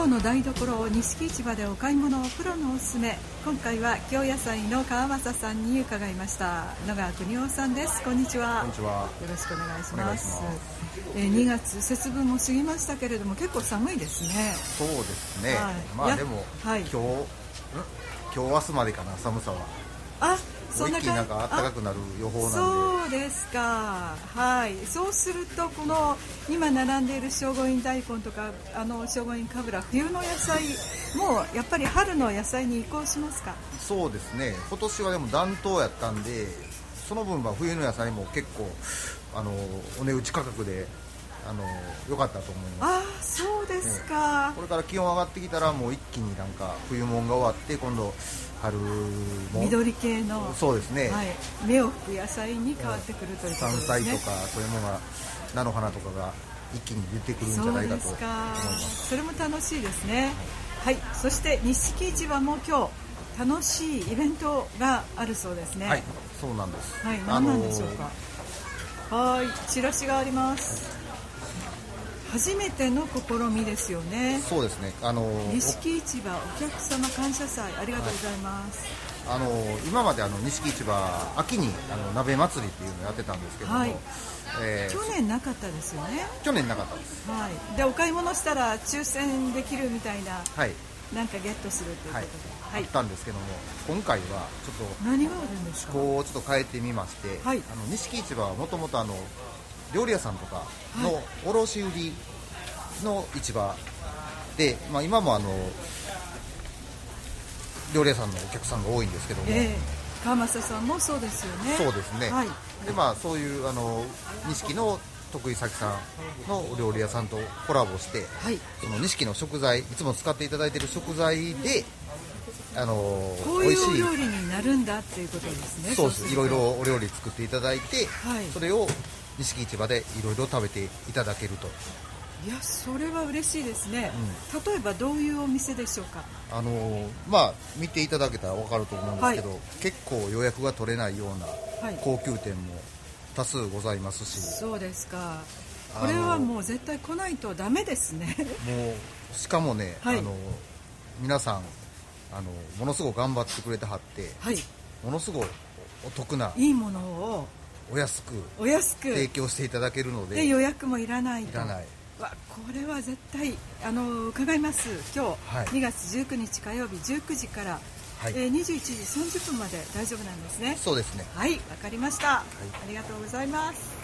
京の台所錦市場でお買い物をプロのおすすめ。今回は京野菜の川正さんに伺いました。野川邦夫さんです。こんにちは。 こんにちは。 よろしくお願いします。2月節分も過ぎましたけれども、結構寒いですね。 そうですね、 はい、 まあでも、 はい、 今日明日までかな、寒さは。 そんな一気になんか暖かくなる予報なんで。 そうですか。はい。そうすると、この今並んでいる聖護院大根とか聖護院かぶら、冬の野菜もやっぱり春の野菜に移行しますか？ そうですね、今年はでも暖冬やったんで、その分は冬の野菜も結構お値打ち価格で良かったと思います。 そうですか、 これから気温上がってきたらもう一気になんか冬物が終わって、今度春も緑系の、 そうですね、 はい、芽を吹く野菜に変わってくるということですね。 山菜とかそういうものが、菜の花とかが一気に出てくるんじゃないかと思います。 それも楽しいですね。はい、そして錦市場も今日楽しいイベントがあるそうですね。 はい、そうなんです。 はい、何なんでしょうか。はい、チラシがあります。初めての試みですよね。 そうですね。 錦市場お客様感謝祭、ありがとうございます。 今まで錦市場秋に鍋祭りっていうのをやってたんですけども、 はい、去年なかったですよね。 去年なかったです。 はい、でお買い物したら抽選できるみたいな、 はい、 なんかゲットするということで、 はい、あったんですけども、今回はちょっと何があるんですか？ 趣向をちょっと変えてみまして、 はい、 錦市場はもともと料理屋さんとかの卸売りの市場で、まあ、今も料理屋さんのお客さんが多いんですけども、 川正さんもそうですよね。 そうですね、はい、でまあ、そういう錦の徳井咲さんのお料理屋さんとコラボして、はい、その錦の食材、いつも使っていただいている食材でこういうお料理になるんだっていうことですね。 そうです。いろいろお料理作っていただいて、はい、それを錦市場でいろいろ食べていただけると。 いや、それは嬉しいですね。例えばどういうお店でしょうか？ まあ、見ていただけたら分かると思うんですけど、はい、結構予約が取れないような高級店も多数ございますし。 そうですか。これはもう絶対来ないとダメですね。 もうしかもね、はい、皆さんものすごく頑張ってくれてはって、はい、ものすごいお得ないいものをお安く提供していただけるの で予約もいらないと。 いらない。 これは絶対伺います。今日、はい、2月19日火曜日19時から、はい、21時30分まで大丈夫なんですね。 そうですね。 はい、わかりました、はい、ありがとうございます。